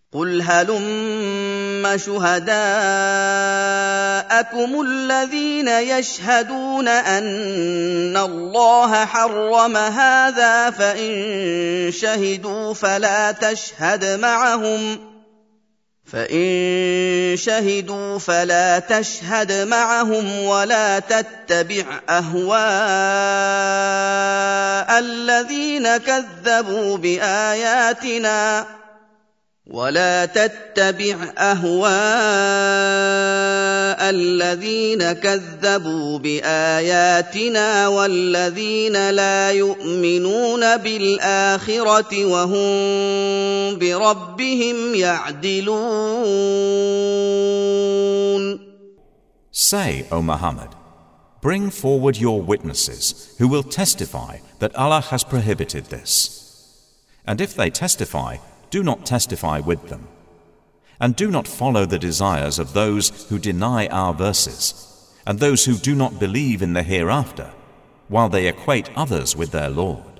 قُلْ هَلُمَّ شُهَدَاءَكُمُ الَّذِينَ يَشْهَدُونَ أَنَّ اللَّهَ حَرَّمَ هَٰذَا فَإِن شَهِدُوا فَلَا تَشْهَدْ مَعَهُمْ وَلَا تَتَّبِعْ أَهْوَاءَ الَّذِينَ كَذَّبُوا بِآيَاتِنَا وَالَّذِينَ لَا يُؤْمِنُونَ بِالْآخِرَةِ وَهُم بِرَبِّهِمْ يَعْدِلُونَ. Say, O Muhammad, bring forward your witnesses who will testify that Allah has prohibited this. And if they testify, do not testify with them. And do not follow the desires of those who deny our verses, and those who do not believe in the hereafter, while they equate others with their Lord.